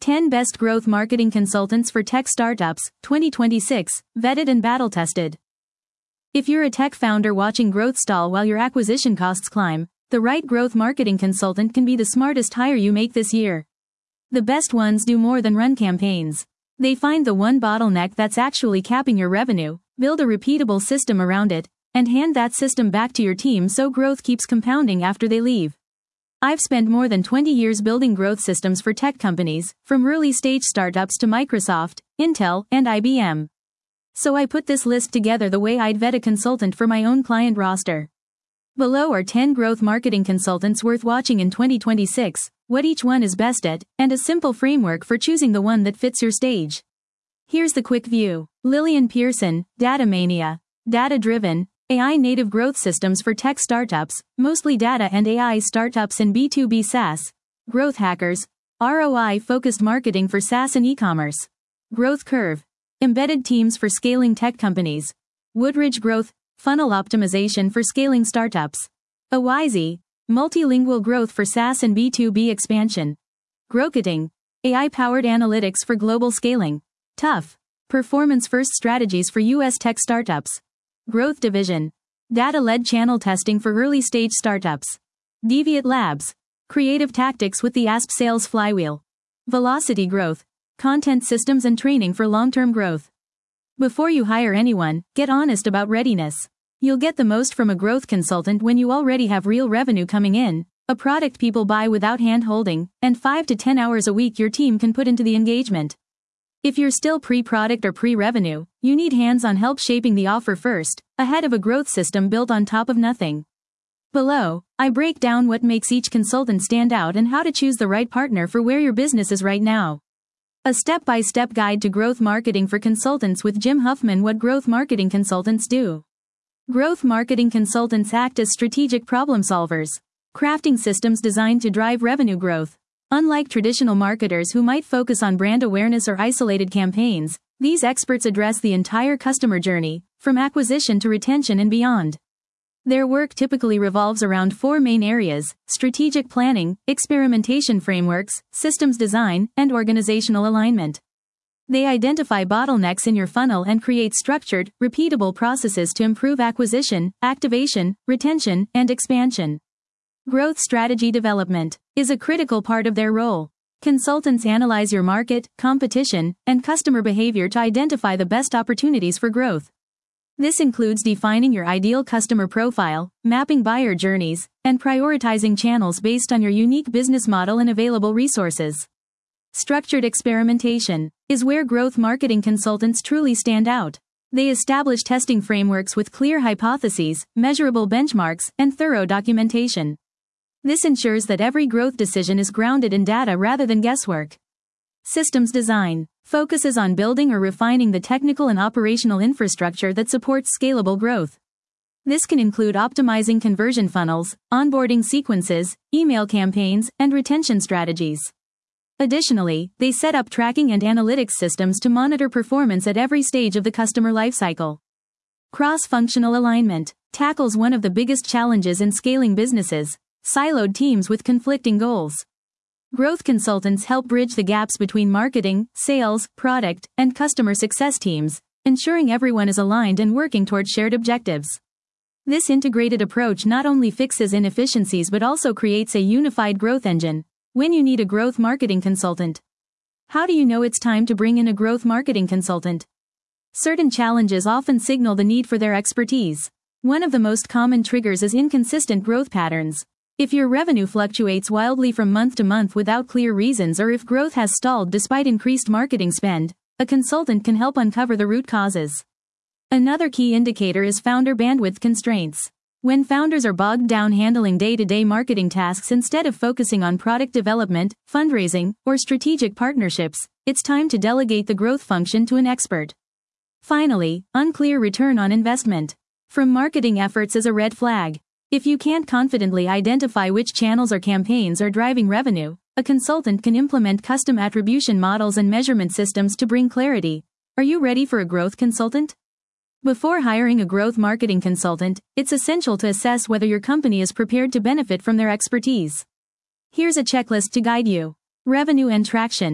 10 Best Growth Marketing Consultants for Tech Startups, 2026, vetted and battle-tested. If you're a tech founder watching growth stall while your acquisition costs climb, the right growth marketing consultant can be the smartest hire you make this year. The best ones do more than run campaigns. They find the one bottleneck that's actually capping your revenue, build a repeatable system around it, and hand that system back to your team so growth keeps compounding after they leave. I've spent more than 20 years building growth systems for tech companies, from early-stage startups to Microsoft, Intel, and IBM. So I put this list together the way I'd vet a consultant for my own client roster. Below are 10 growth marketing consultants worth watching in 2026, what each one is best at, and a simple framework for choosing the one that fits your stage. Here's the quick view. Lillian Pearson, Data Mania. Data-driven, AI-native growth systems for tech startups, mostly data and AI startups and B2B SaaS. Growth Hackers, ROI-focused marketing for SaaS and e-commerce. Growth Curve, embedded teams for scaling tech companies. Woodridge Growth, funnel optimization for scaling startups. Awizy, multilingual growth for SaaS and B2B expansion. Growketing, AI-powered analytics for global scaling. Tough, performance-first strategies for US tech startups. Growth Division, data-led channel testing for early-stage startups. Deviate Labs, creative tactics with the ASP sales flywheel. Velocity Growth, content systems and training for long-term growth. Before you hire anyone, get honest about readiness. You'll get the most from a growth consultant when you already have real revenue coming in, a product people buy without hand-holding, and 5 to 10 hours a week your team can put into the engagement. If you're still pre-product or pre-revenue, you need hands-on help shaping the offer first, ahead of a growth system built on top of nothing. Below, I break down what makes each consultant stand out and how to choose the right partner for where your business is right now. A step-by-step guide to growth marketing for consultants with Jim Huffman. What growth marketing consultants do. Growth marketing consultants act as strategic problem solvers, crafting systems designed to drive revenue growth. Unlike traditional marketers who might focus on brand awareness or isolated campaigns, these experts address the entire customer journey, from acquisition to retention and beyond. Their work typically revolves around 4 main areas: strategic planning, experimentation frameworks, systems design, and organizational alignment. They identify bottlenecks in your funnel and create structured, repeatable processes to improve acquisition, activation, retention, and expansion. Growth strategy development is a critical part of their role. Consultants analyze your market, competition, and customer behavior to identify the best opportunities for growth. This includes defining your ideal customer profile, mapping buyer journeys, and prioritizing channels based on your unique business model and available resources. Structured experimentation is where growth marketing consultants truly stand out. They establish testing frameworks with clear hypotheses, measurable benchmarks, and thorough documentation. This ensures that every growth decision is grounded in data rather than guesswork. Systems design focuses on building or refining the technical and operational infrastructure that supports scalable growth. This can include optimizing conversion funnels, onboarding sequences, email campaigns, and retention strategies. Additionally, they set up tracking and analytics systems to monitor performance at every stage of the customer lifecycle. Cross-functional alignment tackles one of the biggest challenges in scaling businesses: siloed teams with conflicting goals. Growth consultants help bridge the gaps between marketing, sales, product, and customer success teams, ensuring everyone is aligned and working toward shared objectives. This integrated approach not only fixes inefficiencies but also creates a unified growth engine. When you need a growth marketing consultant. How do you know it's time to bring in a growth marketing consultant? Certain challenges often signal the need for their expertise. One of the most common triggers is inconsistent growth patterns. If your revenue fluctuates wildly from month to month without clear reasons, or if growth has stalled despite increased marketing spend, a consultant can help uncover the root causes. Another key indicator is founder bandwidth constraints. When founders are bogged down handling day-to-day marketing tasks instead of focusing on product development, fundraising, or strategic partnerships, it's time to delegate the growth function to an expert. Finally, unclear return on investment from marketing efforts is a red flag. If you can't confidently identify which channels or campaigns are driving revenue, a consultant can implement custom attribution models and measurement systems to bring clarity. Are you ready for a growth consultant? Before hiring a growth marketing consultant, it's essential to assess whether your company is prepared to benefit from their expertise. Here's a checklist to guide you. Revenue and traction.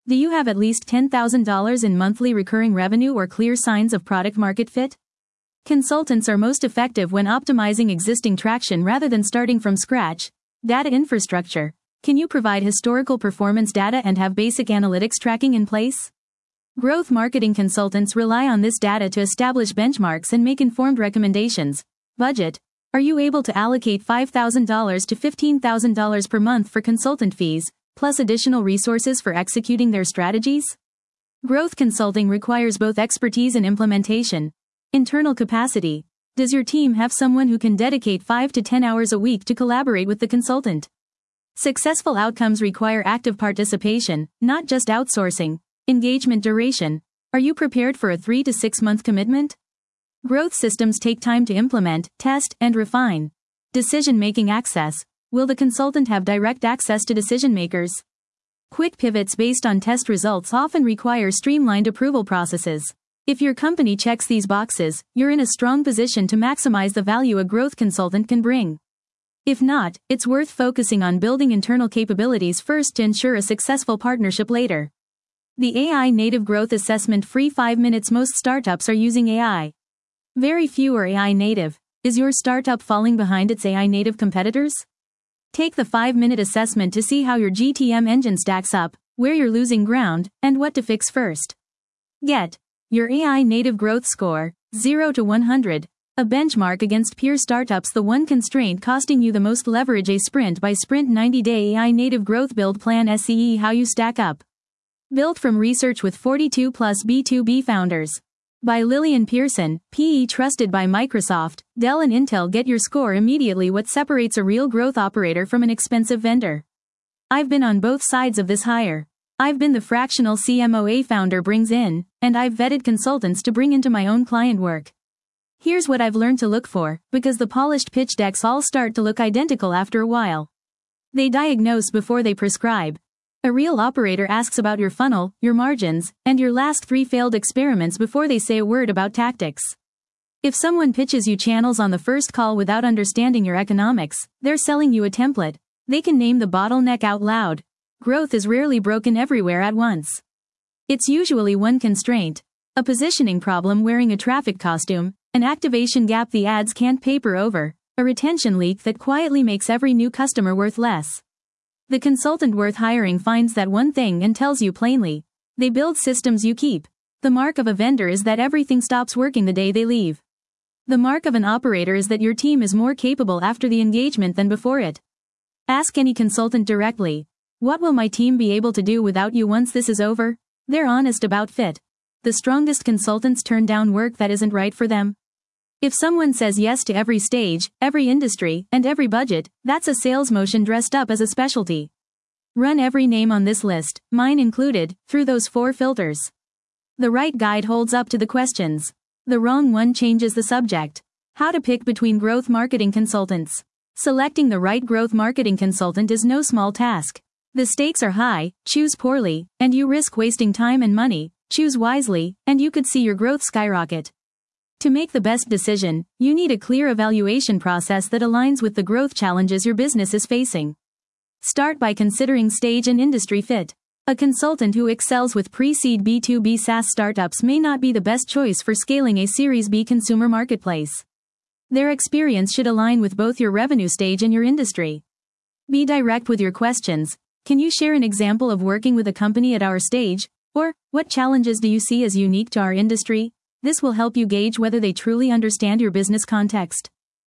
Do you have at least $10,000 in monthly recurring revenue or clear signs of product market fit? Consultants are most effective when optimizing existing traction rather than starting from scratch. Data infrastructure. Can you provide historical performance data and have basic analytics tracking in place? Growth marketing consultants rely on this data to establish benchmarks and make informed recommendations. Budget. Are you able to allocate $5,000 to $15,000 per month for consultant fees, plus additional resources for executing their strategies? Growth consulting requires both expertise and implementation. Internal capacity. Does your team have someone who can dedicate 5 to 10 hours a week to collaborate with the consultant? Successful outcomes require active participation, not just outsourcing. Engagement duration. Are you prepared for a 3 to 6 month commitment? Growth systems take time to implement, test, and refine. Decision-making access. Will the consultant have direct access to decision makers? Quick pivots based on test results often require streamlined approval processes. If your company checks these boxes, you're in a strong position to maximize the value a growth consultant can bring. If not, it's worth focusing on building internal capabilities first to ensure a successful partnership later. The AI Native Growth Assessment Free 5 Minutes. Most startups are using AI. Very few are AI native. Is your startup falling behind its AI native competitors? Take the 5-minute assessment to see how your GTM engine stacks up, where you're losing ground, and what to fix first. Get your AI native growth score, 0 to 100, a benchmark against peer startups. The one constraint costing you the most. Leverage a sprint by sprint 90-day AI native growth build plan. SCE. How you stack up. Built from research with 42 plus B2B founders. By Lillian Pearson, PE trusted by Microsoft, Dell and Intel. Get your score immediately. What separates a real growth operator from an expensive vendor? I've been on both sides of this hire. I've been the fractional CMO a founder brings in, and I've vetted consultants to bring into my own client work. Here's what I've learned to look for, because the polished pitch decks all start to look identical after a while. They diagnose before they prescribe. A real operator asks about your funnel, your margins, and your last 3 failed experiments before they say a word about tactics. If someone pitches you channels on the first call without understanding your economics, they're selling you a template. They can name the bottleneck out loud. Growth is rarely broken everywhere at once. It's usually one constraint. A positioning problem wearing a traffic costume, an activation gap the ads can't paper over, a retention leak that quietly makes every new customer worth less. The consultant worth hiring finds that one thing and tells you plainly. They build systems you keep. The mark of a vendor is that everything stops working the day they leave. The mark of an operator is that your team is more capable after the engagement than before it. Ask any consultant directly. What will my team be able to do without you once this is over? They're honest about fit. The strongest consultants turn down work that isn't right for them. If someone says yes to every stage, every industry, and every budget, that's a sales motion dressed up as a specialty. Run every name on this list, mine included, through those 4 filters. The right guide holds up to the questions. The wrong one changes the subject. How to pick between growth marketing consultants. Selecting the right growth marketing consultant is no small task. The stakes are high. Choose poorly, and you risk wasting time and money. Choose wisely, and you could see your growth skyrocket. To make the best decision, you need a clear evaluation process that aligns with the growth challenges your business is facing. Start by considering stage and industry fit. A consultant who excels with pre-seed B2B SaaS startups may not be the best choice for scaling a Series B consumer marketplace. Their experience should align with both your revenue stage and your industry. Be direct with your questions. Can you share an example of working with a company at our stage? Or, what challenges do you see as unique to our industry? This will help you gauge whether they truly understand your business context.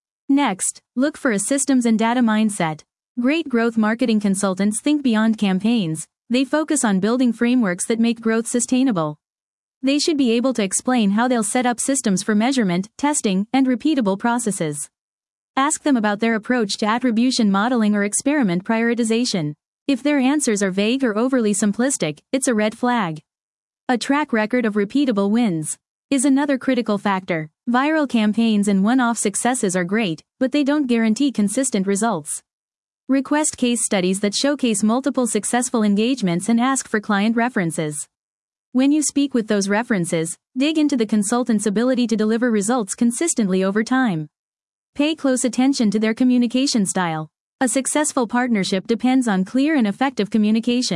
Next, look for a systems and data mindset. Great growth marketing consultants think beyond campaigns. They focus on building frameworks that make growth sustainable. They should be able to explain how they'll set up systems for measurement, testing, and repeatable processes. Ask them about their approach to attribution modeling or experiment prioritization. If their answers are vague or overly simplistic, it's a red flag. A track record of repeatable wins is another critical factor. Viral campaigns and one-off successes are great, but they don't guarantee consistent results. Request case studies that showcase multiple successful engagements and ask for client references. When you speak with those references, dig into the consultant's ability to deliver results consistently over time. Pay close attention to their communication style. A successful partnership depends on clear and effective communication.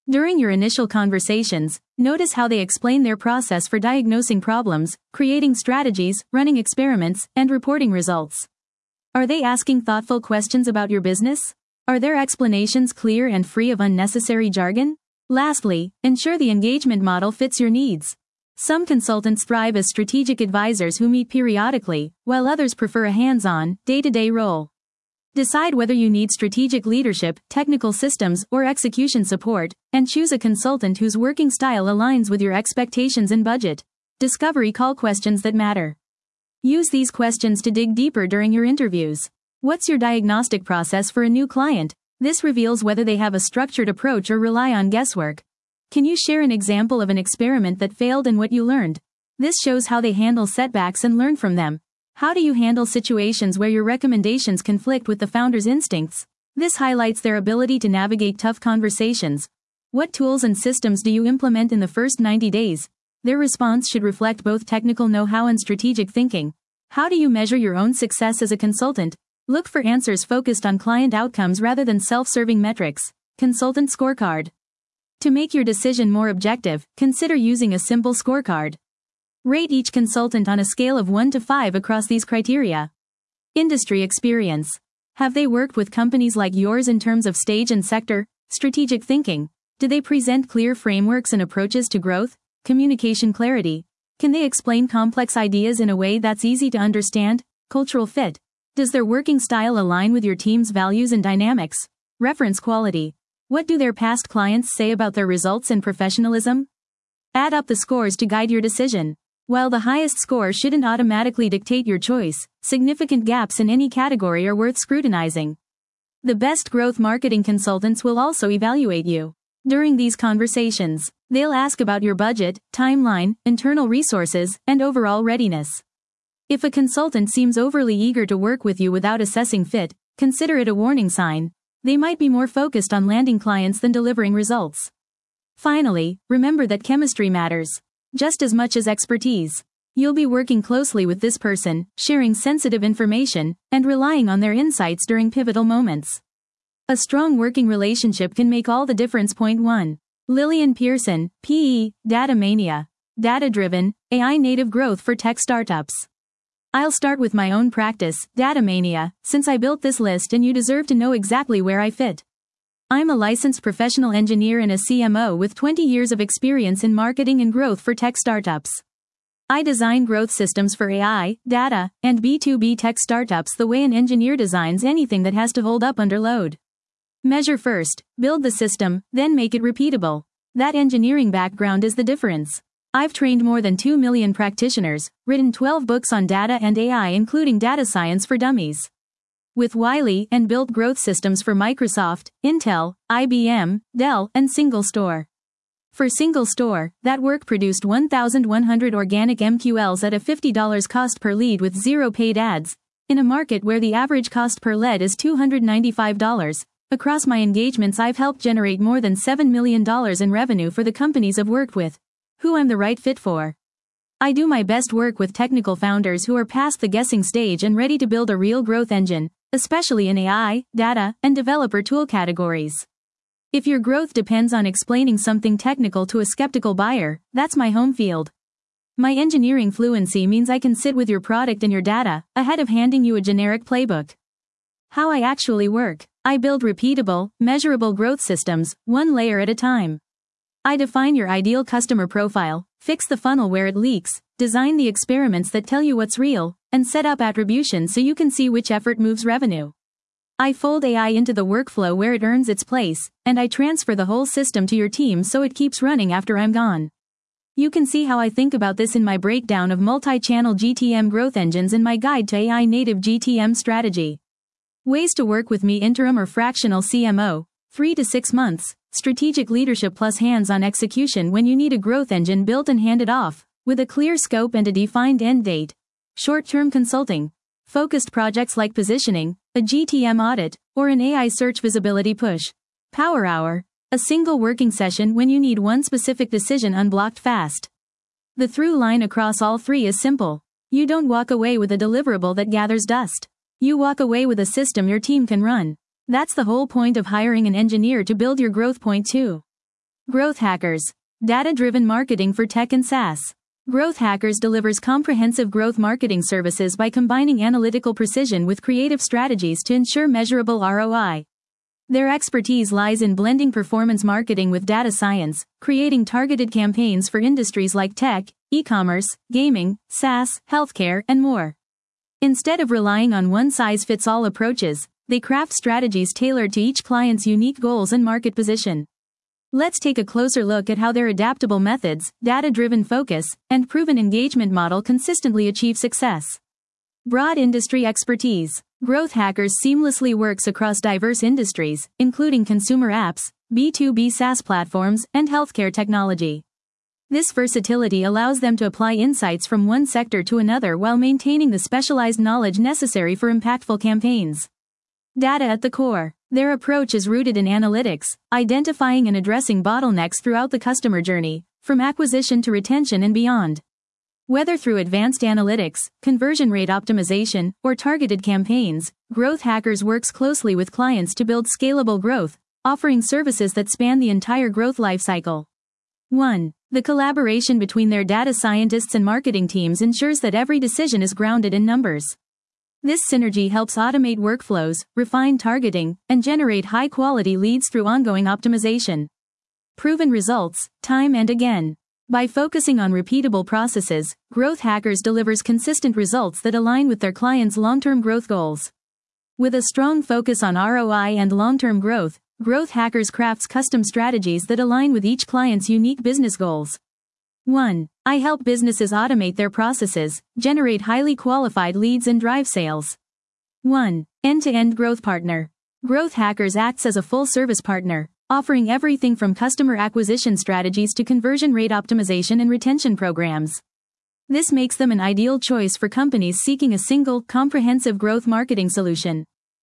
During your initial conversations, notice how they explain their process for diagnosing problems, creating strategies, running experiments, and reporting results. Are they asking thoughtful questions about your business? Are their explanations clear and free of unnecessary jargon? Lastly, ensure the engagement model fits your needs. Some consultants thrive as strategic advisors who meet periodically, while others prefer a hands-on, day-to-day role. Decide whether you need strategic leadership, technical systems, or execution support, and choose a consultant whose working style aligns with your expectations and budget. Discovery call questions that matter. Use these questions to dig deeper during your interviews. What's your diagnostic process for a new client? This reveals whether they have a structured approach or rely on guesswork. Can you share an example of an experiment that failed and what you learned? This shows how they handle setbacks and learn from them. How do you handle situations where your recommendations conflict with the founder's instincts? This highlights their ability to navigate tough conversations. What tools and systems do you implement in the first 90 days? Their response should reflect both technical know-how and strategic thinking. How do you measure your own success as a consultant? Look for answers focused on client outcomes rather than self-serving metrics. Consultant scorecard. To make your decision more objective, consider using a simple scorecard. Rate each consultant on a scale of 1 to 5 across these criteria. Industry experience. Have they worked with companies like yours in terms of stage and sector? Strategic thinking. Do they present clear frameworks and approaches to growth? Communication clarity. Can they explain complex ideas in a way that's easy to understand? Cultural fit. Does their working style align with your team's values and dynamics? Reference quality. What do their past clients say about their results and professionalism? Add up the scores to guide your decision. While the highest score shouldn't automatically dictate your choice, significant gaps in any category are worth scrutinizing. The best growth marketing consultants will also evaluate you. During these conversations, they'll ask about your budget, timeline, internal resources, and overall readiness. If a consultant seems overly eager to work with you without assessing fit, consider it a warning sign. They might be more focused on landing clients than delivering results. Finally, remember that chemistry matters just as much as expertise. You'll be working closely with this person, sharing sensitive information, and relying on their insights during pivotal moments. A strong working relationship can make all the difference. Point 1. Lillian Pearson, PE, Data Mania. Data-driven, AI-native growth for tech startups. I'll start with my own practice, Data Mania, since I built this list and you deserve to know exactly where I fit. I'm a licensed professional engineer and a CMO with 20 years of experience in marketing and growth for tech startups. I design growth systems for AI, data, and B2B tech startups the way an engineer designs anything that has to hold up under load. Measure first, build the system, then make it repeatable. That engineering background is the difference. I've trained more than 2 million practitioners, written 12 books on data and AI including Data Science for Dummies. With Wiley and built growth systems for Microsoft, Intel, IBM, Dell, and Single Store. For Single Store, that work produced 1,100 organic MQLs at a $50 cost per lead with 0 paid ads, in a market where the average cost per lead is $295. Across my engagements, I've helped generate more than $7 million in revenue for the companies I've worked with. Who I'm the right fit for? I do my best work with technical founders who are past the guessing stage and ready to build a real growth engine, especially in AI, data, and developer tool categories. If your growth depends on explaining something technical to a skeptical buyer, that's my home field. My engineering fluency means I can sit with your product and your data, ahead of handing you a generic playbook. How I actually work. I build repeatable, measurable growth systems, one layer at a time. I define your ideal customer profile, fix the funnel where it leaks, design the experiments that tell you what's real, and set up attribution so you can see which effort moves revenue. I fold AI into the workflow where it earns its place, and I transfer the whole system to your team so it keeps running after I'm gone. You can see how I think about this in my breakdown of multi-channel GTM growth engines in my guide to AI native GTM strategy. Ways to work with me: interim or fractional CMO, 3 to 6 months, strategic leadership plus hands-on execution when you need a growth engine built and handed off, with a clear scope and a defined end date. Short-term consulting, focused projects like positioning, a GTM audit, or an AI search visibility push. Power hour, a single working session when you need one specific decision unblocked fast. The through line across all three is simple. You don't walk away with a deliverable that gathers dust. You walk away with a system your team can run. That's the whole point of hiring an engineer to build your growth. Point 2. Growth Hackers. Data-driven marketing for tech and SaaS. Growth Hackers delivers comprehensive growth marketing services by combining analytical precision with creative strategies to ensure measurable ROI. Their expertise lies in blending performance marketing with data science, creating targeted campaigns for industries like tech, e-commerce, gaming, SaaS, healthcare, and more. Instead of relying on one-size-fits-all approaches, they craft strategies tailored to each client's unique goals and market position. Let's take a closer look at how their adaptable methods, data-driven focus, and proven engagement model consistently achieve success. Broad industry expertise. Growth Hackers seamlessly works across diverse industries, including consumer apps, B2B SaaS platforms, and healthcare technology. This versatility allows them to apply insights from one sector to another while maintaining the specialized knowledge necessary for impactful campaigns. Data at the core. Their approach is rooted in analytics, identifying and addressing bottlenecks throughout the customer journey, from acquisition to retention and beyond. Whether through advanced analytics, conversion rate optimization, or targeted campaigns, Growth Hackers works closely with clients to build scalable growth, offering services that span the entire growth lifecycle. 1. The collaboration between their data scientists and marketing teams ensures that every decision is grounded in numbers. This synergy helps automate workflows, refine targeting, and generate high-quality leads through ongoing optimization. Proven results, time and again. By focusing on repeatable processes, Growth Hackers delivers consistent results that align with their clients' long-term growth goals. With a strong focus on ROI and long-term growth, Growth Hackers crafts custom strategies that align with each client's unique business goals. 1. I help businesses automate their processes, generate highly qualified leads and drive sales. 1. End-to-end growth partner. Growth Hackers acts as a full-service partner, offering everything from customer acquisition strategies to conversion rate optimization and retention programs. This makes them an ideal choice for companies seeking a single, comprehensive growth marketing solution.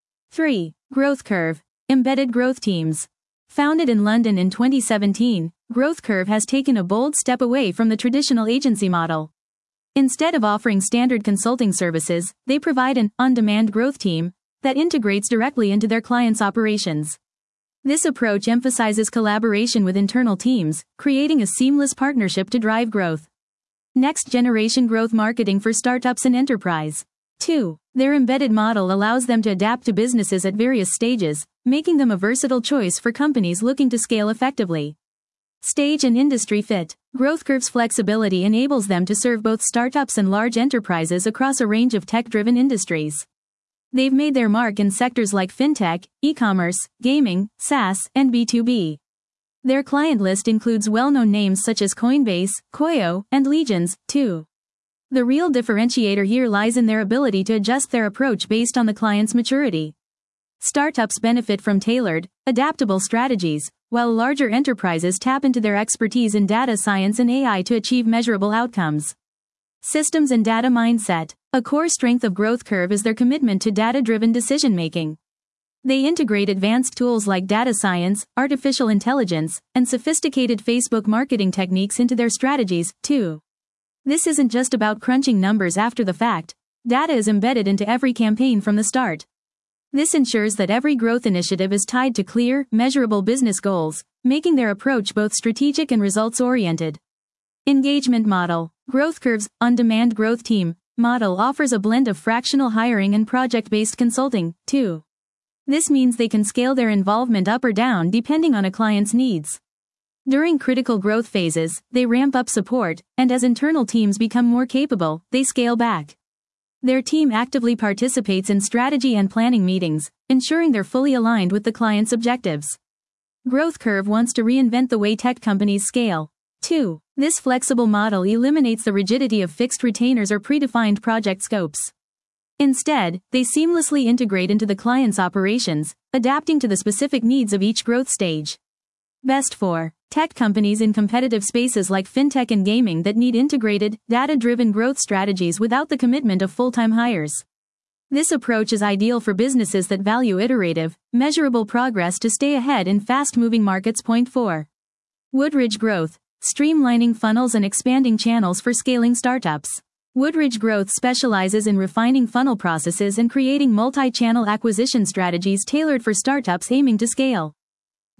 3. Growth Curve. Embedded growth teams. Founded in London in 2017, Growth Curve has taken a bold step away from the traditional agency model. Instead of offering standard consulting services, they provide an on-demand growth team that integrates directly into their clients' operations. This approach emphasizes collaboration with internal teams, creating a seamless partnership to drive growth. Next-generation growth marketing for startups and enterprise. 2. Their embedded model allows them to adapt to businesses at various stages, making them a versatile choice for companies looking to scale effectively. Stage and industry fit. Growth Curve's flexibility enables them to serve both startups and large enterprises across a range of tech-driven industries. They've made their mark in sectors like fintech, e-commerce, gaming, SaaS, and B2B. Their client list includes well-known names such as Coinbase, Koyo, and Legions, too. The real differentiator here lies in their ability to adjust their approach based on the client's maturity. Startups benefit from tailored, adaptable strategies, while larger enterprises tap into their expertise in data science and AI to achieve measurable outcomes. Systems and data mindset. A core strength of Growth Curve is their commitment to data-driven decision-making. They integrate advanced tools like data science, artificial intelligence, and sophisticated Facebook marketing techniques into their strategies, too. This isn't just about crunching numbers after the fact. Data is embedded into every campaign from the start. This ensures that every growth initiative is tied to clear, measurable business goals, making their approach both strategic and results-oriented. Engagement model. Growth Curve's on-demand growth team model offers a blend of fractional hiring and project-based consulting, too. This means they can scale their involvement up or down depending on a client's needs. During critical growth phases, they ramp up support, and as internal teams become more capable, they scale back. Their team actively participates in strategy and planning meetings, ensuring they're fully aligned with the client's objectives. Growth Curve wants to reinvent the way tech companies scale. 2. This flexible model eliminates the rigidity of fixed retainers or predefined project scopes. Instead, they seamlessly integrate into the client's operations, adapting to the specific needs of each growth stage. Best for tech companies in competitive spaces like fintech and gaming that need integrated, data-driven growth strategies without the commitment of full-time hires. This approach is ideal for businesses that value iterative, measurable progress to stay ahead in fast-moving markets. 4. Woodridge Growth. Streamlining funnels and expanding channels for scaling startups. Woodridge Growth specializes in refining funnel processes and creating multi-channel acquisition strategies tailored for startups aiming to scale.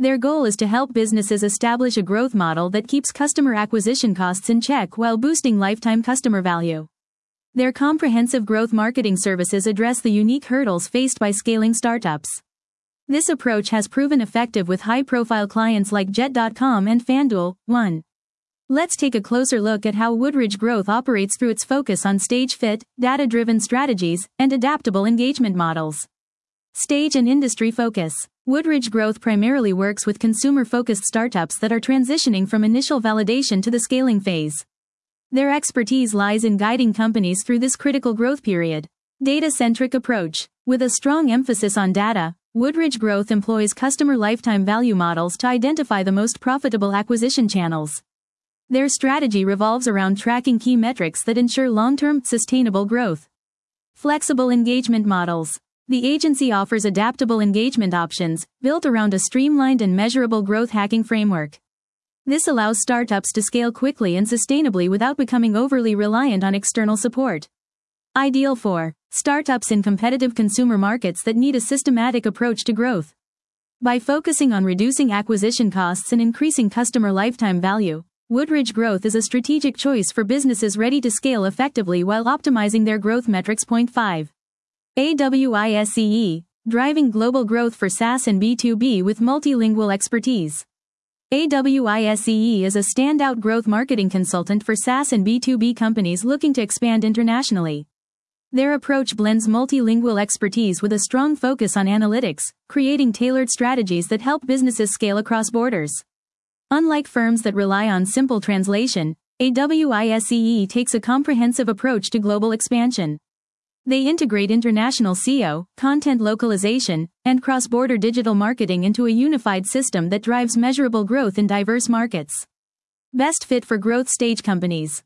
Their goal is to help businesses establish a growth model that keeps customer acquisition costs in check while boosting lifetime customer value. Their comprehensive growth marketing services address the unique hurdles faced by scaling startups. This approach has proven effective with high-profile clients like Jet.com and FanDuel. 1. Let's take a closer look at how Woodridge Growth operates through its focus on stage fit, data-driven strategies, and adaptable engagement models. Stage and industry focus. Woodridge Growth primarily works with consumer-focused startups that are transitioning from initial validation to the scaling phase. Their expertise lies in guiding companies through this critical growth period. Data-centric approach. With a strong emphasis on data, Woodridge Growth employs customer lifetime value models to identify the most profitable acquisition channels. Their strategy revolves around tracking key metrics that ensure long-term, sustainable growth. Flexible engagement models. The agency offers adaptable engagement options, built around a streamlined and measurable growth hacking framework. This allows startups to scale quickly and sustainably without becoming overly reliant on external support. Ideal for startups in competitive consumer markets that need a systematic approach to growth. By focusing on reducing acquisition costs and increasing customer lifetime value, Woodridge Growth is a strategic choice for businesses ready to scale effectively while optimizing their growth metrics. 5. AWISCE, driving global growth for SaaS and B2B with multilingual expertise. AWISCE is a standout growth marketing consultant for SaaS and B2B companies looking to expand internationally. Their approach blends multilingual expertise with a strong focus on analytics, creating tailored strategies that help businesses scale across borders. Unlike firms that rely on simple translation, AWISCE takes a comprehensive approach to global expansion. They integrate international SEO, content localization, and cross-border digital marketing into a unified system that drives measurable growth in diverse markets. Best fit for growth stage companies.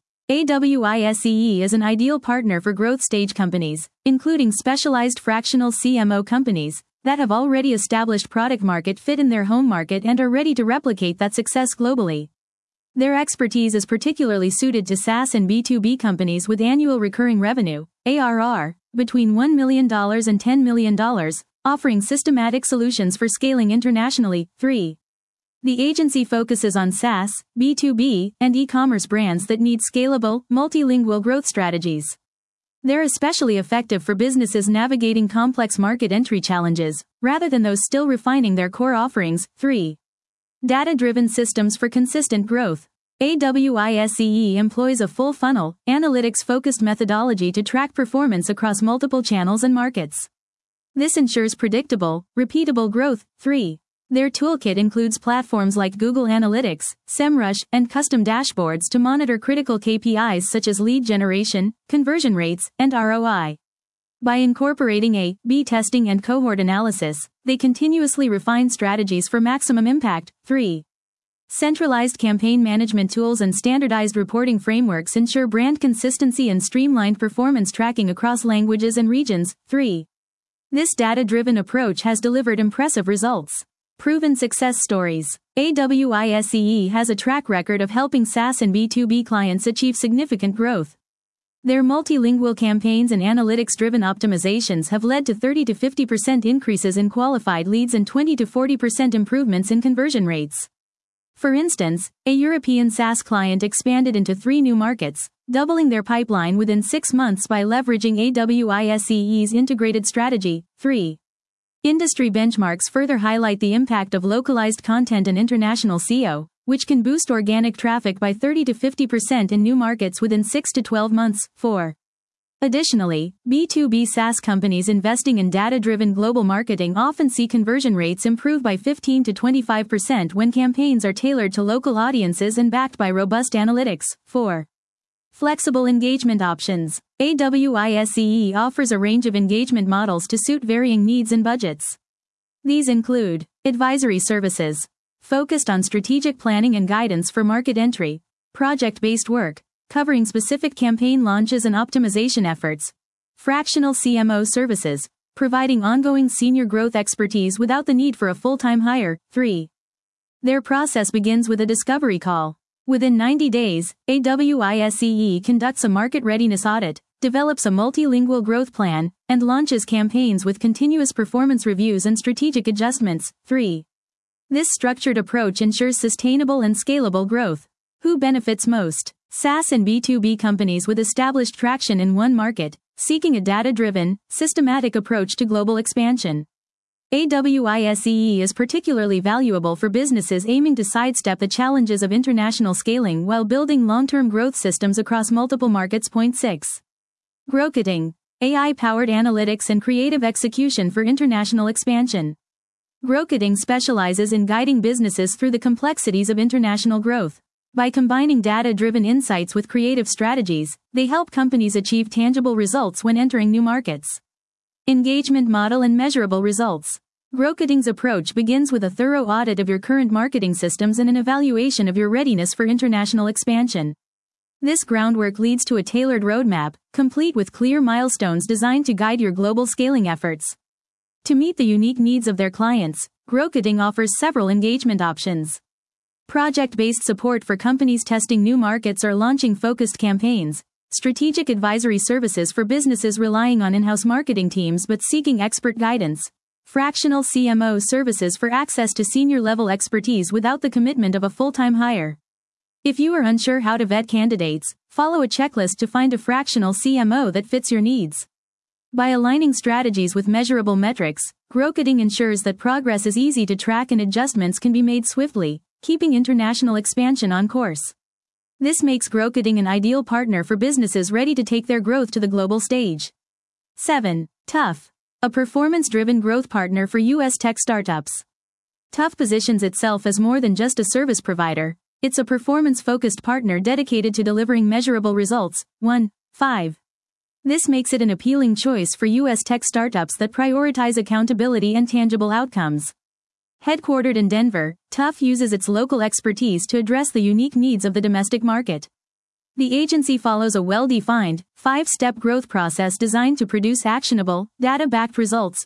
AWISCE is an ideal partner for growth stage companies, including specialized fractional CMO companies that have already established product market fit in their home market and are ready to replicate that success globally. Their expertise is particularly suited to SaaS and B2B companies with annual recurring revenue, ARR, between $1 million and $10 million, offering systematic solutions for scaling internationally. 3. The agency focuses on SaaS, B2B, and e-commerce brands that need scalable, multilingual growth strategies. They're especially effective for businesses navigating complex market entry challenges, rather than those still refining their core offerings. 3. Data-driven systems for consistent growth. AWISCE employs a full-funnel, analytics-focused methodology to track performance across multiple channels and markets. This ensures predictable, repeatable growth. 3. Their toolkit includes platforms like Google Analytics, SEMrush, and custom dashboards to monitor critical KPIs such as lead generation, conversion rates, and ROI. By incorporating A/B testing and cohort analysis, they continuously refine strategies for maximum impact. 3. Centralized campaign management tools and standardized reporting frameworks ensure brand consistency and streamlined performance tracking across languages and regions. 3. This data-driven approach has delivered impressive results. Proven success stories. AWISCE has a track record of helping SaaS and B2B clients achieve significant growth. Their multilingual campaigns and analytics-driven optimizations have led to 30 to 50% increases in qualified leads and 20 to 40% improvements in conversion rates. For instance, a European SaaS client expanded into 3 new markets, doubling their pipeline within 6 months by leveraging AWISCE's integrated strategy. 3. Industry benchmarks further highlight the impact of localized content and international SEO, which can boost organic traffic by 30 to 50% in new markets within 6 to 12 months. 4. Additionally, B2B SaaS companies investing in data-driven global marketing often see conversion rates improve by 15 to 25% when campaigns are tailored to local audiences and backed by robust analytics. 4. Flexible engagement options. AWISCE offers a range of engagement models to suit varying needs and budgets. These include advisory services, focused on strategic planning and guidance for market entry, project-based work, covering specific campaign launches and optimization efforts, fractional CMO services, providing ongoing senior growth expertise without the need for a full-time hire. 3. Their process begins with a discovery call. Within 90 days, AWISCE conducts a market readiness audit, develops a multilingual growth plan, and launches campaigns with continuous performance reviews and strategic adjustments. 3. This structured approach ensures sustainable and scalable growth. Who benefits most? SaaS and B2B companies with established traction in one market, seeking a data-driven, systematic approach to global expansion. AWISEE is particularly valuable for businesses aiming to sidestep the challenges of international scaling while building long-term growth systems across multiple markets. Point 6. Growkiting. AI-powered analytics and creative execution for international expansion. Growkiting specializes in guiding businesses through the complexities of international growth. By combining data-driven insights with creative strategies, they help companies achieve tangible results when entering new markets. Engagement model and measurable results. Growkiting's approach begins with a thorough audit of your current marketing systems and an evaluation of your readiness for international expansion. This groundwork leads to a tailored roadmap, complete with clear milestones designed to guide your global scaling efforts. To meet the unique needs of their clients, Growkiting offers several engagement options. Project-based support for companies testing new markets or launching focused campaigns. Strategic advisory services for businesses relying on in-house marketing teams but seeking expert guidance. Fractional CMO services for access to senior-level expertise without the commitment of a full-time hire. If you are unsure how to vet candidates, follow a checklist to find a fractional CMO that fits your needs. By aligning strategies with measurable metrics, Growkiting ensures that progress is easy to track and adjustments can be made swiftly, keeping international expansion on course. This makes Growkiting an ideal partner for businesses ready to take their growth to the global stage. 7. Tough. A performance-driven growth partner for U.S. tech startups. Tough positions itself as more than just a service provider. It's a performance-focused partner dedicated to delivering measurable results. 5. This makes it an appealing choice for U.S. tech startups that prioritize accountability and tangible outcomes. Headquartered in Denver, Tough uses its local expertise to address the unique needs of the domestic market. The agency follows a well-defined, 5-step growth process designed to produce actionable, data-backed results.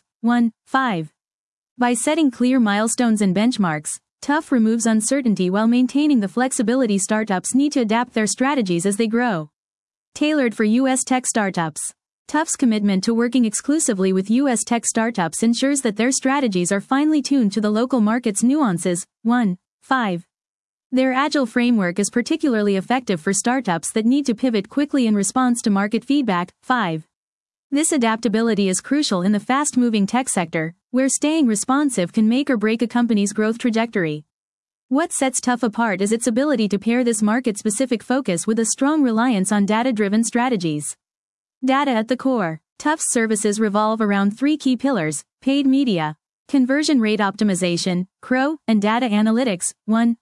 5. By setting clear milestones and benchmarks, Tough removes uncertainty while maintaining the flexibility startups need to adapt their strategies as they grow. Tailored for U.S. tech startups. Tough's commitment to working exclusively with U.S. tech startups ensures that their strategies are finely tuned to the local market's nuances. 5. Their agile framework is particularly effective for startups that need to pivot quickly in response to market feedback. 5. This adaptability is crucial in the fast-moving tech sector, where staying responsive can make or break a company's growth trajectory. What sets Tough apart is its ability to pair this market-specific focus with a strong reliance on data-driven strategies. Data at the core. Tough's services revolve around 3 key pillars: paid media, conversion rate optimization, CRO, and data analytics.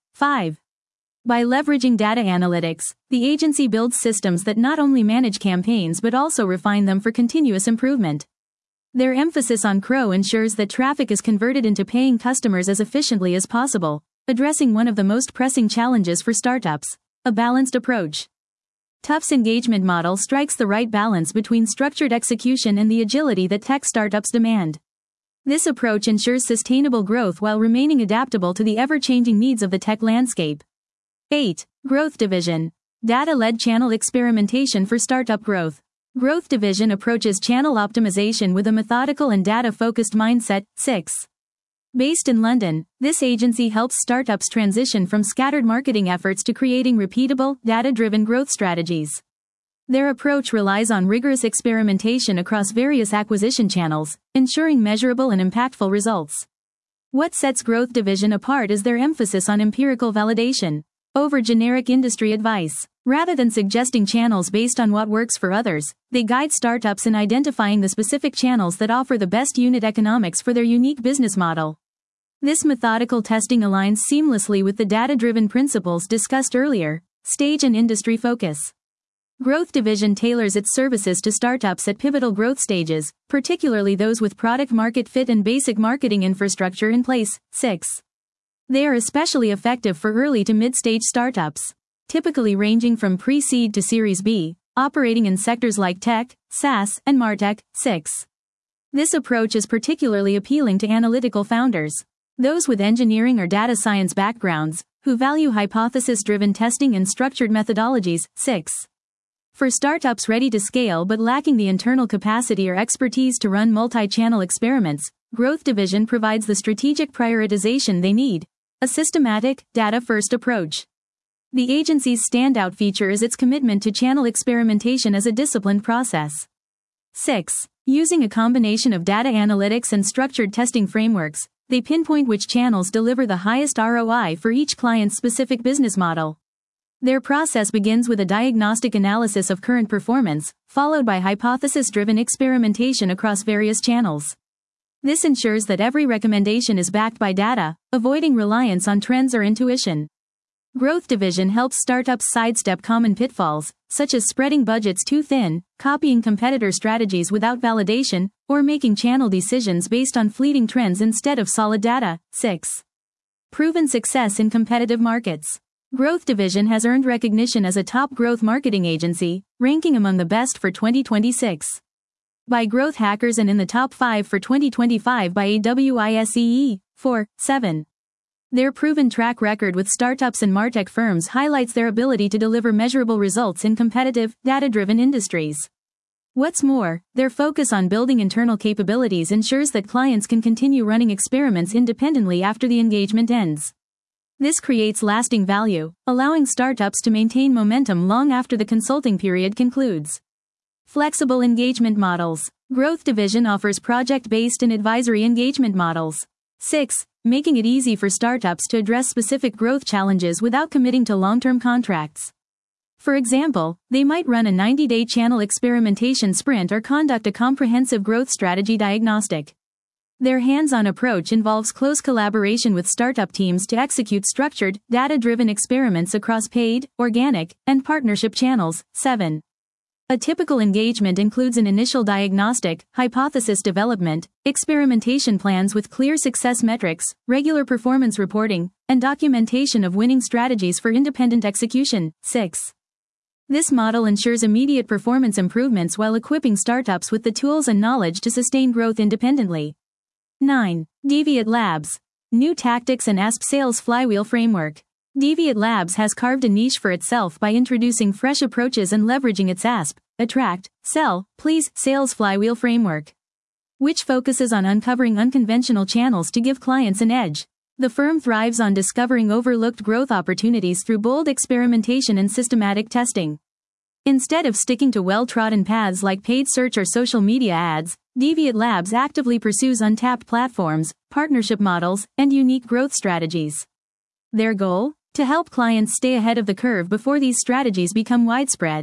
5. By leveraging data analytics, the agency builds systems that not only manage campaigns but also refine them for continuous improvement. Their emphasis on CRO ensures that traffic is converted into paying customers as efficiently as possible, addressing one of the most pressing challenges for startups: a balanced approach. Tough's engagement model strikes the right balance between structured execution and the agility that tech startups demand. This approach ensures sustainable growth while remaining adaptable to the ever-changing needs of the tech landscape. 8. Growth Division. Data-led channel experimentation for startup growth. Growth Division approaches channel optimization with a methodical and data-focused mindset. 6. Based in London, this agency helps startups transition from scattered marketing efforts to creating repeatable, data-driven growth strategies. Their approach relies on rigorous experimentation across various acquisition channels, ensuring measurable and impactful results. What sets Growth Division apart is their emphasis on empirical validation over generic industry advice. Rather than suggesting channels based on what works for others, they guide startups in identifying the specific channels that offer the best unit economics for their unique business model. This methodical testing aligns seamlessly with the data-driven principles discussed earlier: stage and industry focus. Growth Division tailors its services to startups at pivotal growth stages, particularly those with product-market fit and basic marketing infrastructure in place. 6. They are especially effective for early to mid-stage startups, typically ranging from pre-seed to Series B, operating in sectors like tech, SaaS, and MarTech. 6. This approach is particularly appealing to analytical founders, those with engineering or data science backgrounds, who value hypothesis-driven testing and structured methodologies. 6. For startups ready to scale but lacking the internal capacity or expertise to run multi-channel experiments, Growth Division provides the strategic prioritization they need. A systematic, data-first approach. The agency's standout feature is its commitment to channel experimentation as a disciplined process. 6. Using a combination of data analytics and structured testing frameworks, they pinpoint which channels deliver the highest ROI for each client's specific business model. Their process begins with a diagnostic analysis of current performance, followed by hypothesis-driven experimentation across various channels. This ensures that every recommendation is backed by data, avoiding reliance on trends or intuition. Growth Division helps startups sidestep common pitfalls, such as spreading budgets too thin, copying competitor strategies without validation, or making channel decisions based on fleeting trends instead of solid data. 6. Proven success in competitive markets. Growth Division has earned recognition as a top growth marketing agency, ranking among the best for 2026 by Growth Hackers and in the top 5 for 2025 by AWISEE. 4. 7. Their proven track record with startups and martech firms highlights their ability to deliver measurable results in competitive, data-driven industries. What's more, their focus on building internal capabilities ensures that clients can continue running experiments independently after the engagement ends. This creates lasting value, allowing startups to maintain momentum long after the consulting period concludes. Flexible engagement models. Growth Division offers project-based and advisory engagement models. 6. Making it easy for startups to address specific growth challenges without committing to long-term contracts. For example, they might run a 90-day channel experimentation sprint or conduct a comprehensive growth strategy diagnostic. Their hands-on approach involves close collaboration with startup teams to execute structured, data-driven experiments across paid, organic, and partnership channels. 7. A typical engagement includes an initial diagnostic, hypothesis development, experimentation plans with clear success metrics, regular performance reporting, and documentation of winning strategies for independent execution. 6. This model ensures immediate performance improvements while equipping startups with the tools and knowledge to sustain growth independently. 9. Deviate Labs. New Tactics and ASP Sales Flywheel Framework. Deviate Labs has carved a niche for itself by introducing fresh approaches and leveraging its ASP, Attract, Sell, Please, Sales Flywheel Framework, which focuses on uncovering unconventional channels to give clients an edge. The firm thrives on discovering overlooked growth opportunities through bold experimentation and systematic testing. Instead of sticking to well-trodden paths like paid search or social media ads, Deviate Labs actively pursues untapped platforms, partnership models, and unique growth strategies. Their goal? To help clients stay ahead of the curve before these strategies become widespread.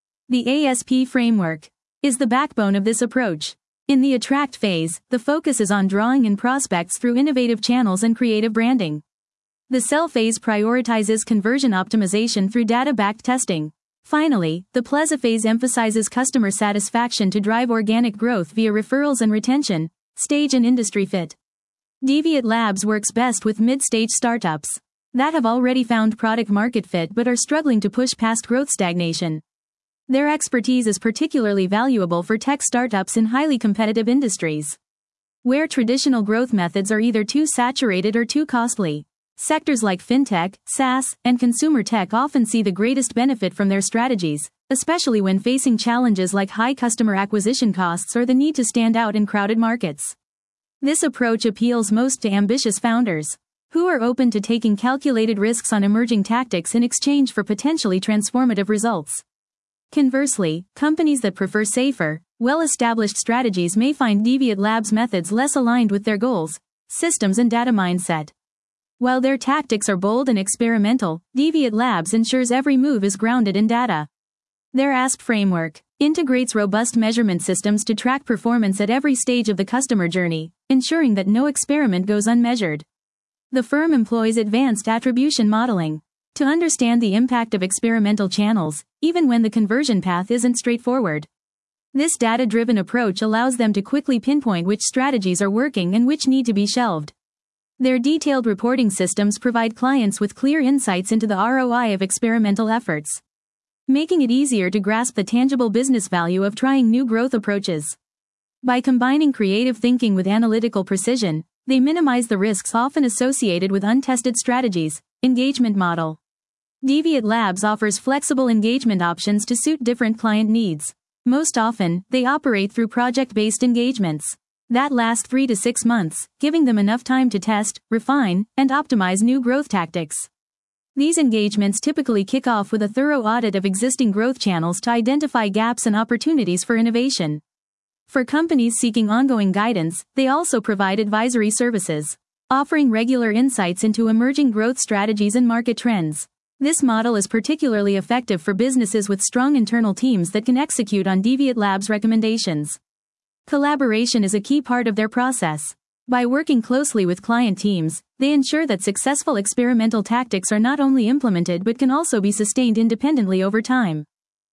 The ASP framework is the backbone of this approach. In the Attract phase, the focus is on drawing in prospects through innovative channels and creative branding. The Sell phase prioritizes conversion optimization through data-backed testing. Finally, the Plaza phase emphasizes customer satisfaction to drive organic growth via referrals and retention, stage and industry fit. Deviate Labs works best with mid-stage startups that have already found product-market fit but are struggling to push past growth stagnation. Their expertise is particularly valuable for tech startups in highly competitive industries, where traditional growth methods are either too saturated or too costly. Sectors like fintech, SaaS, and consumer tech often see the greatest benefit from their strategies, especially when facing challenges like high customer acquisition costs or the need to stand out in crowded markets. This approach appeals most to ambitious founders who are open to taking calculated risks on emerging tactics in exchange for potentially transformative results. Conversely, companies that prefer safer, well-established strategies may find Deviate Labs methods less aligned with their goals, systems and data mindset. While their tactics are bold and experimental, Deviate Labs ensures every move is grounded in data. Their ASP framework integrates robust measurement systems to track performance at every stage of the customer journey, ensuring that no experiment goes unmeasured. The firm employs advanced attribution modeling to understand the impact of experimental channels, even when the conversion path isn't straightforward. This data-driven approach allows them to quickly pinpoint which strategies are working and which need to be shelved. Their detailed reporting systems provide clients with clear insights into the ROI of experimental efforts, making it easier to grasp the tangible business value of trying new growth approaches. By combining creative thinking with analytical precision, they minimize the risks often associated with untested strategies. Engagement model. Deviate Labs offers flexible engagement options to suit different client needs. Most often, they operate through project-based engagements. that last 3 to 6 months, giving them enough time to test, refine, and optimize new growth tactics. These engagements typically kick off with a thorough audit of existing growth channels to identify gaps and opportunities for innovation. For companies seeking ongoing guidance, they also provide advisory services, offering regular insights into emerging growth strategies and market trends. This model is particularly effective for businesses with strong internal teams that can execute on Deviate Labs' recommendations. Collaboration is a key part of their process. By working closely with client teams, they ensure that successful experimental tactics are not only implemented but can also be sustained independently over time.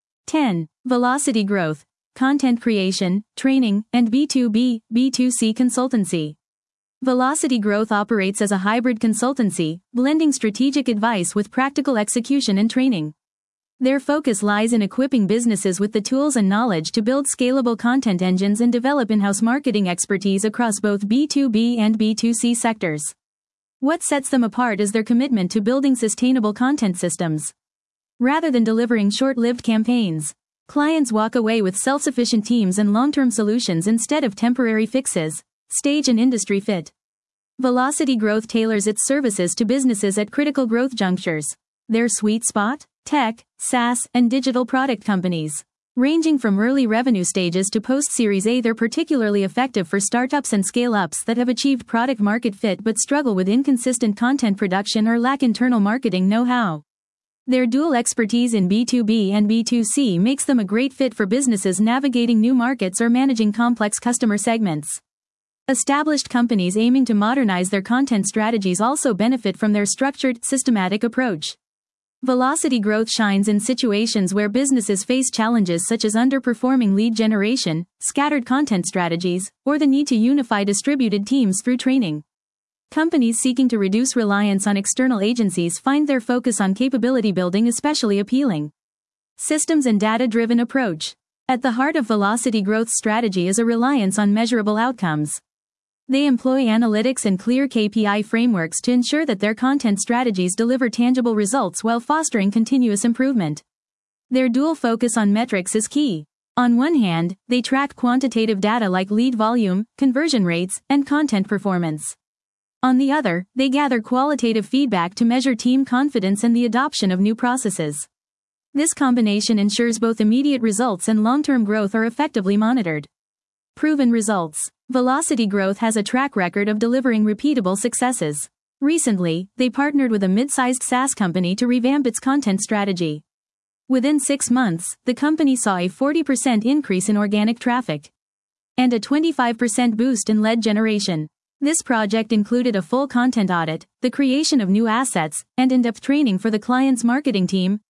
10. Velocity growth, content creation, training, and B2B, B2C consultancy. Velocity Growth operates as a hybrid consultancy, blending strategic advice with practical execution and training. Their focus lies in equipping businesses with the tools and knowledge to build scalable content engines and develop in-house marketing expertise across both B2B and B2C sectors. What sets them apart is their commitment to building sustainable content systems. Rather than delivering short-lived campaigns, clients walk away with self-sufficient teams and long-term solutions instead of temporary fixes. Stage and industry fit. Velocity Growth tailors its services to businesses at critical growth junctures. Their sweet spot? Tech, SaaS, and digital product companies. Ranging from early revenue stages to post-Series A, they're particularly effective for startups and scale-ups that have achieved product-market fit but struggle with inconsistent content production or lack internal marketing know-how. Their dual expertise in B2B and B2C makes them a great fit for businesses navigating new markets or managing complex customer segments. Established companies aiming to modernize their content strategies also benefit from their structured, systematic approach. Velocity Growth shines in situations where businesses face challenges such as underperforming lead generation, scattered content strategies, or the need to unify distributed teams through training. Companies seeking to reduce reliance on external agencies find their focus on capability building especially appealing. Systems and data-driven approach. At the heart of Velocity Growth's strategy is a reliance on measurable outcomes. They employ analytics and clear KPI frameworks to ensure that their content strategies deliver tangible results while fostering continuous improvement. Their dual focus on metrics is key. On one hand, they track quantitative data like lead volume, conversion rates, and content performance. On the other, they gather qualitative feedback to measure team confidence and the adoption of new processes. This combination ensures both immediate results and long-term growth are effectively monitored. Proven results. Velocity Growth has a track record of delivering repeatable successes. Recently, they partnered with a mid-sized SaaS company to revamp its content strategy. Within 6 months, the company saw a 40% increase in organic traffic and a 25% boost in lead generation. This project included a full content audit, the creation of new assets, and in-depth training for the client's marketing team.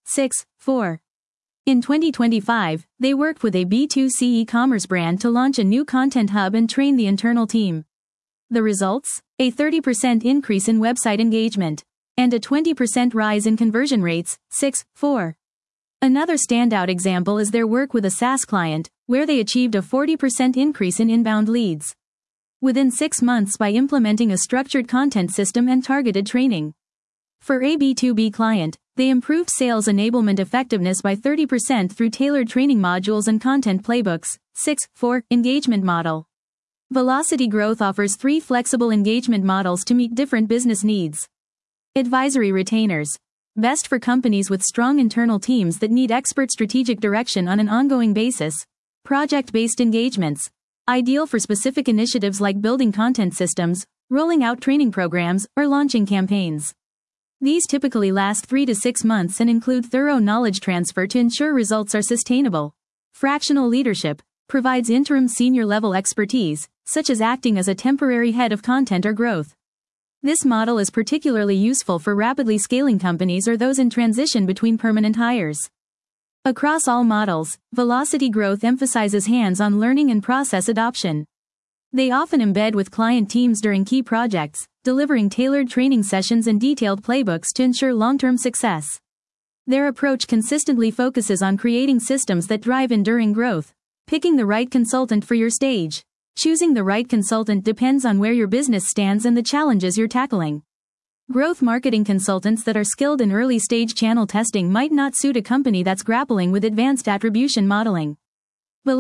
4. In 2025, they worked with a B2C e-commerce brand to launch a new content hub and train the internal team. The results? A 30% increase in website engagement and a 20% rise in conversion rates. 4. Another standout example is their work with a SaaS client, where they achieved a 40% increase in inbound leads within 6 months by implementing a structured content system and targeted training. For a B2B client, they improved sales enablement effectiveness by 30% through tailored training modules and content playbooks. 4. Engagement model. Velocity Growth offers 3 flexible engagement models to meet different business needs. Advisory retainers. Best for companies with strong internal teams that need expert strategic direction on an ongoing basis. Project-based engagements. Ideal for specific initiatives like building content systems, rolling out training programs, or launching campaigns. These typically last 3 to 6 months and include thorough knowledge transfer to ensure results are sustainable. Fractional leadership provides interim senior level expertise, such as acting as a temporary head of content or growth. This model is particularly useful for rapidly scaling companies or those in transition between permanent hires. Across all models, Velocity Growth emphasizes hands-on learning and process adoption. They often embed with client teams during key projects, delivering tailored training sessions and detailed playbooks to ensure long-term success. Their approach consistently focuses on creating systems that drive enduring growth. Picking the right consultant for your stage. Choosing the right consultant depends on where your business stands and the challenges you're tackling. Growth marketing consultants that are skilled in early-stage channel testing might not suit a company that's grappling with advanced attribution modeling. Below,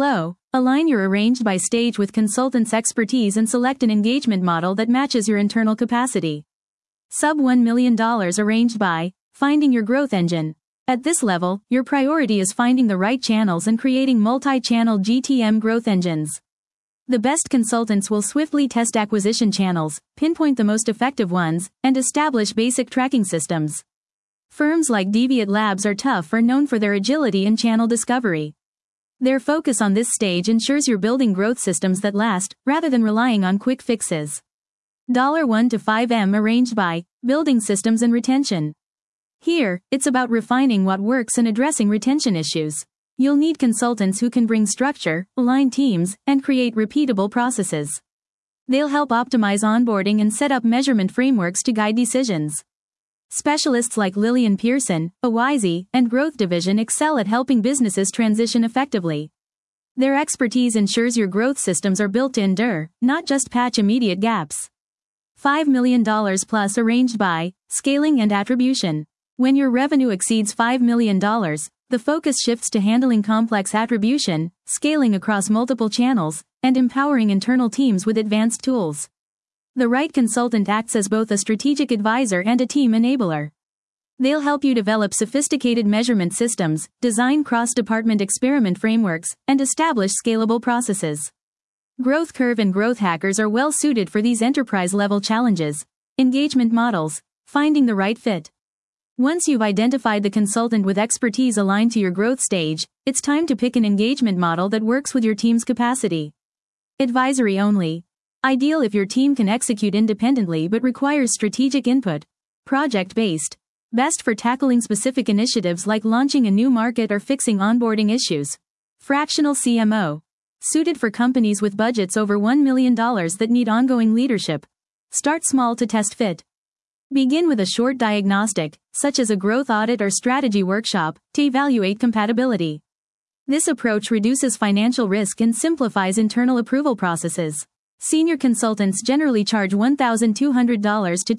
Align your arranged by stage with consultants' expertise and select an engagement model that matches your internal capacity. Sub $1 million arranged by finding your growth engine. At this level, your priority is finding the right channels and creating multi-channel GTM growth engines. The best consultants will swiftly test acquisition channels, pinpoint the most effective ones, and establish basic tracking systems. Firms like Deviate Labs are tough or known for their agility in channel discovery. Their focus on this stage ensures you're building growth systems that last, rather than relying on quick fixes. $1 to $5M arranged by building systems and retention. Here, it's about refining what works and addressing retention issues. You'll need consultants who can bring structure, align teams, and create repeatable processes. They'll help optimize onboarding and set up measurement frameworks to guide decisions. Specialists like Lillian Pearson, Awizy, and Growth Division excel at helping businesses transition effectively. Their expertise ensures your growth systems are built to endure, not just patch immediate gaps. $5 million plus arranged by scaling and attribution. When your revenue exceeds $5 million, the focus shifts to handling complex attribution, scaling across multiple channels, and empowering internal teams with advanced tools. The right consultant acts as both a strategic advisor and a team enabler. They'll help you develop sophisticated measurement systems, design cross-department experiment frameworks, and establish scalable processes. Growth Curve and Growth Hackers are well suited for these enterprise-level challenges. Engagement models. Finding the right fit. Once you've identified the consultant with expertise aligned to your growth stage, it's time to pick an engagement model that works with your team's capacity. Advisory only. Ideal if your team can execute independently but requires strategic input. Project-based. Best for tackling specific initiatives like launching a new market or fixing onboarding issues. Fractional CMO. Suited for companies with budgets over $1 million that need ongoing leadership. Start small to test fit. Begin with a short diagnostic, such as a growth audit or strategy workshop, to evaluate compatibility. This approach reduces financial risk and simplifies internal approval processes. Senior consultants generally charge $1,200 to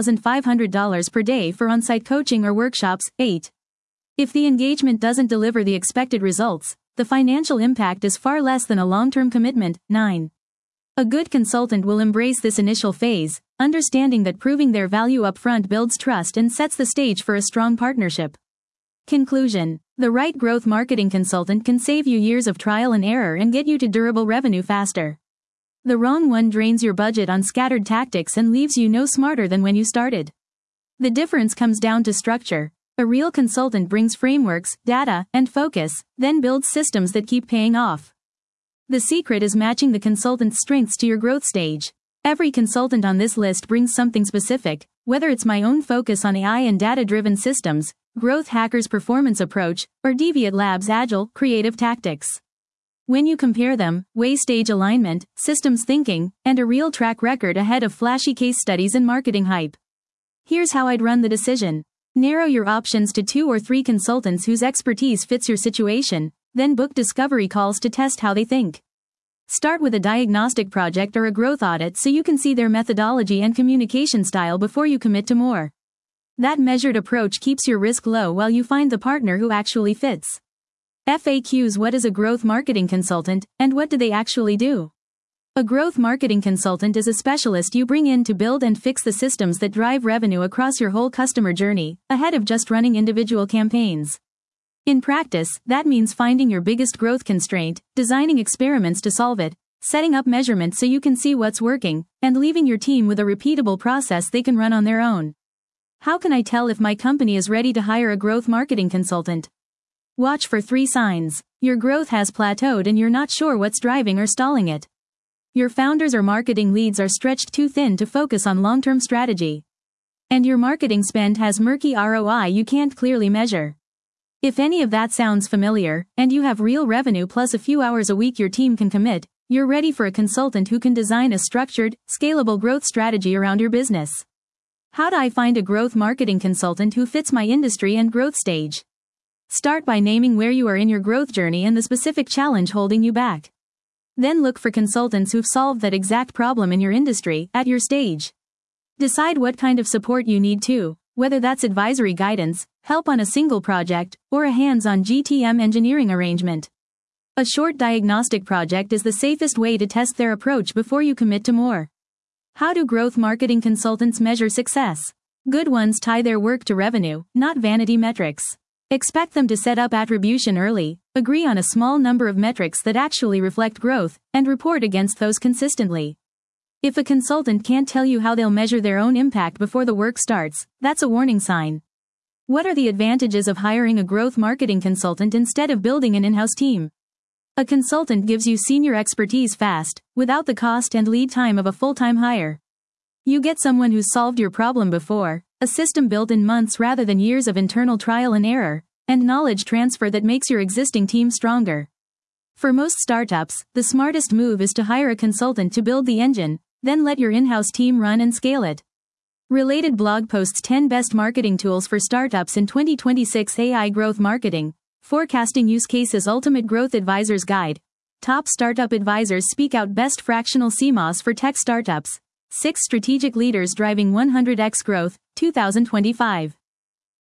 $2,500 per day for on-site coaching or workshops. 8. If the engagement doesn't deliver the expected results, the financial impact is far less than a long-term commitment. 9. A good consultant will embrace this initial phase, understanding that proving their value upfront builds trust and sets the stage for a strong partnership. Conclusion. The right growth marketing consultant can save you years of trial and error and get you to durable revenue faster. The wrong one drains your budget on scattered tactics and leaves you no smarter than when you started. The difference comes down to structure. A real consultant brings frameworks, data, and focus, then builds systems that keep paying off. The secret is matching the consultant's strengths to your growth stage. Every consultant on this list brings something specific, whether it's my own focus on AI and data-driven systems, Growth Hackers' performance approach, or Deviate Labs' agile, creative tactics. When you compare them, weigh stage alignment, systems thinking, and a real track record ahead of flashy case studies and marketing hype. Here's how I'd run the decision. Narrow your options to 2 or 3 consultants whose expertise fits your situation, then book discovery calls to test how they think. Start with a diagnostic project or a growth audit so you can see their methodology and communication style before you commit to more. That measured approach keeps your risk low while you find the partner who actually fits. FAQs. What is a growth marketing consultant, and what do they actually do? A growth marketing consultant is a specialist you bring in to build and fix the systems that drive revenue across your whole customer journey, ahead of just running individual campaigns. In practice, that means finding your biggest growth constraint, designing experiments to solve it, setting up measurements so you can see what's working, and leaving your team with a repeatable process they can run on their own. How can I tell if my company is ready to hire a growth marketing consultant? Watch for 3 signs. Your growth has plateaued and you're not sure what's driving or stalling it. Your founders or marketing leads are stretched too thin to focus on long-term strategy. And your marketing spend has murky ROI you can't clearly measure. If any of that sounds familiar, and you have real revenue plus a few hours a week your team can commit, you're ready for a consultant who can design a structured, scalable growth strategy around your business. How do I find a growth marketing consultant who fits my industry and growth stage? Start by naming where you are in your growth journey and the specific challenge holding you back. Then look for consultants who've solved that exact problem in your industry, at your stage. Decide what kind of support you need too, whether that's advisory guidance, help on a single project, or a hands-on GTM engineering arrangement. A short diagnostic project is the safest way to test their approach before you commit to more. How do growth marketing consultants measure success? Good ones tie their work to revenue, not vanity metrics. Expect them to set up attribution early, agree on a small number of metrics that actually reflect growth, and report against those consistently. If a consultant can't tell you how they'll measure their own impact before the work starts, that's a warning sign. What are the advantages of hiring a growth marketing consultant instead of building an in-house team? A consultant gives you senior expertise fast, without the cost and lead time of a full-time hire. You get someone who's solved your problem before, a system built in months rather than years of internal trial and error, and knowledge transfer that makes your existing team stronger. For most startups, the smartest move is to hire a consultant to build the engine, then let your in-house team run and scale it. Related blog posts: 10 best marketing tools for startups in 2026, AI growth marketing, forecasting use cases, Ultimate Growth Advisor's Guide. Top startup advisors speak out, best fractional CMOS for tech startups. 6 strategic leaders driving 100x growth, 2025.